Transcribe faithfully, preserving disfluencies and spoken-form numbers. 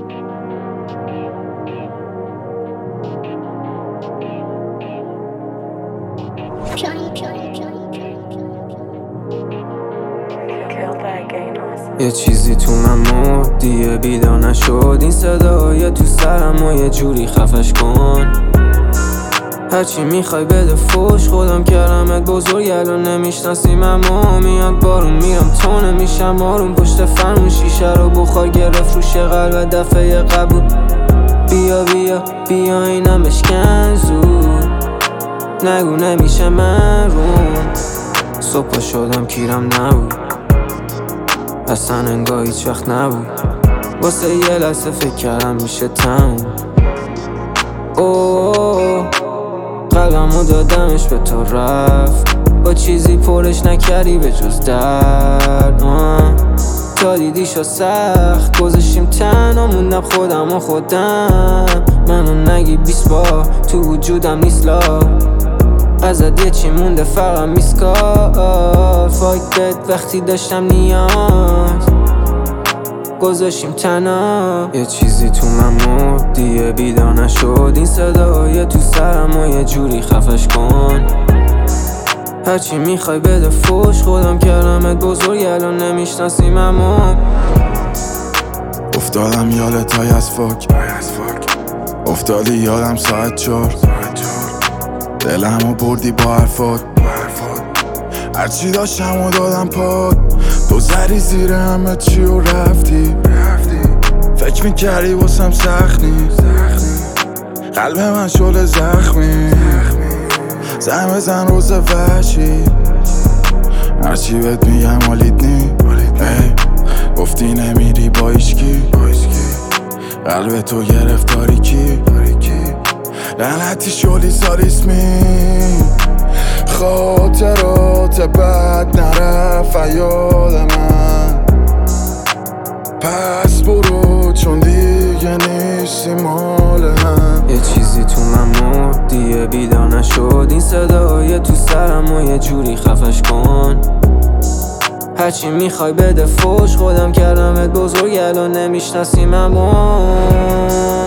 یه چیزی تو من مرد دیگه بیدار نشد. این صدای تو سرم و یه جوری خفش کن. هرچی میخوای بده فوش، خودم کردمت بزرگ الان نمیشناسیم. اما میاد بارون میرم تو نمیشم آروم. پشت فرمون شیشه رو بخار گرفت روش قلب دفعه قبول. بیا بیا بیا اینم بشکن زود، نگو نمیشه من روم. صبح شدم کیرم نبود، اصلا انگاه هیچ وقت نبود. واسه یه لحظه فکر کردم میشه تموم. اوه قلبمو دادمش به تو رفت، با چیزی پرش نکردی به جز درد. تا دیدی شو سخت گذاشتیم تنها، موندم خودم و خودم. منو نگی بیست بار تو وجودم نیست لا، ازت یه چی مونده فقط میسکار. فایت بد وقتی داشتم نیاز، گذاشتیم تنها. یه چیزی تو من مرد دیگه بیدار نشد. این صدای تو سرم و یه جوری خفش کن. هرچی میخوای بده فوش، خودم کردمت بزرگ الان نمیشناسیم. اما افتادم یادت از فاک، افتادی یادم ساعت چار. دلمو بردی با حرفات، هرچی داشتم و دادم پاد. تو زدی زیر همه چی و رفتی. فکر میکردی واسم سخت نیست، قلب من شل زخمی. زن بزن روز وحشی، هرچی بهت میگم حالیت نی. گفتی نمیری با ایشکی، قلب تو گرفتاری کی. لعنتی شلی ساریسمی، خاطرات بد نرفت یاد من. پس برو چون دیگه نیستی مال هم. یه چیزی تو من مرد دیگه بیدار نشد. این صدای تو سرم و یه جوری خفش کن. هرچی میخوای بده فوش، خودم کردمت بزرگ الان نمیشناسیم. اما